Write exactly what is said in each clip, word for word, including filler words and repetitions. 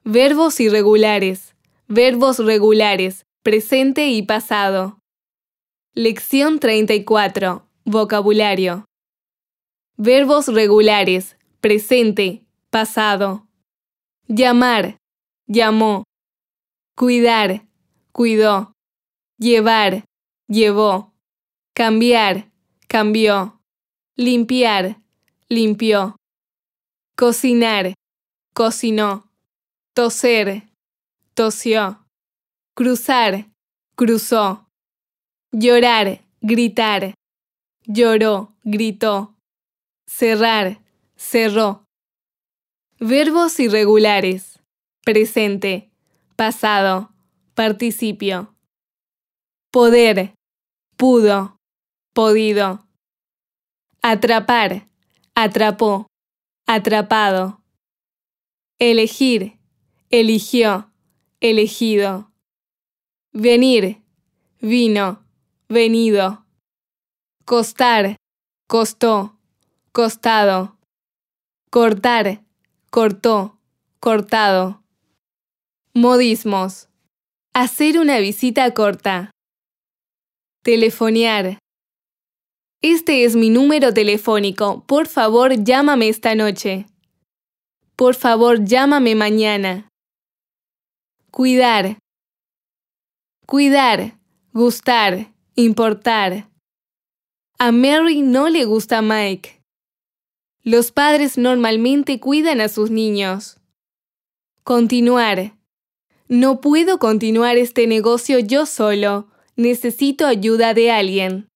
Verbos irregulares. Verbos regulares. Presente y pasado. Lección treinta y cuatro. Vocabulario. Verbos regulares. Presente. Pasado. Llamar. Llamó. Cuidar. Cuidó. Llevar. Llevó. Cambiar. Cambió. Limpiar. Limpió. Cocinar. Cocinó. Toser. Tosió. Cruzar. Cruzó. Llorar. Gritar. Lloró. Gritó. Cerrar. Cerró. Verbos irregulares. Presente. Pasado. Participio. Poder. Pudo. Podido. Atrapar. Atrapó. Atrapado. Elegir. Eligió. Elegido. Venir. Vino. Venido. Costar. Costó. Costado. Cortar. Cortó. Cortado. Modismos. Hacer una visita corta. Telefonear. Este es mi número telefónico. Por favor, llámame esta noche. Por favor, llámame mañana. Cuidar. Cuidar. Gustar. Importar. A Mary no le gusta Mike. Los padres normalmente cuidan a sus niños. Continuar. No puedo continuar este negocio yo solo. Necesito ayuda de alguien.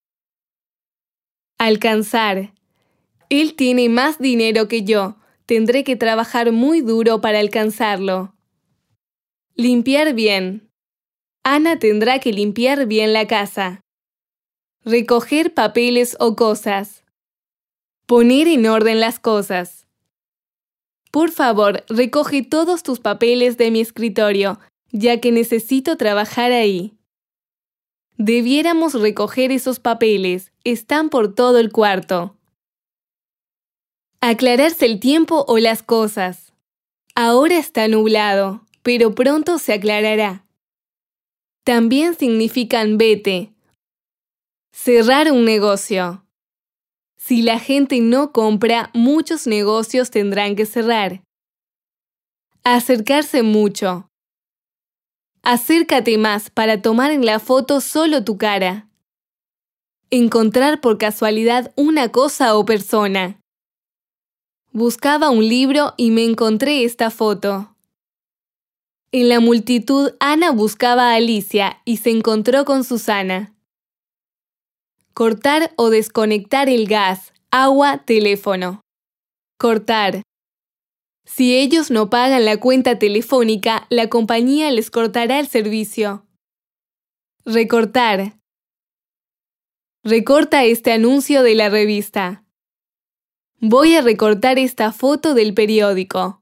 Alcanzar. Él tiene más dinero que yo. Tendré que trabajar muy duro para alcanzarlo. Limpiar bien. Ana tendrá que limpiar bien la casa. Recoger papeles o cosas. Poner en orden las cosas. Por favor, recoge todos tus papeles de mi escritorio, ya que necesito trabajar ahí. Debiéramos recoger esos papeles. Están por todo el cuarto. Aclararse el tiempo o las cosas. Ahora está nublado, pero pronto se aclarará. También significan vete. Cerrar un negocio. Si la gente no compra, muchos negocios tendrán que cerrar. Acercarse mucho. Acércate más para tomar en la foto solo tu cara. Encontrar por casualidad una cosa o persona. Buscaba un libro y me encontré esta foto. En la multitud, Ana buscaba a Alicia y se encontró con Susana. Cortar o desconectar el gas, agua, teléfono. Cortar. Si ellos no pagan la cuenta telefónica, la compañía les cortará el servicio. Recortar. Recorta este anuncio de la revista. Voy a recortar esta foto del periódico.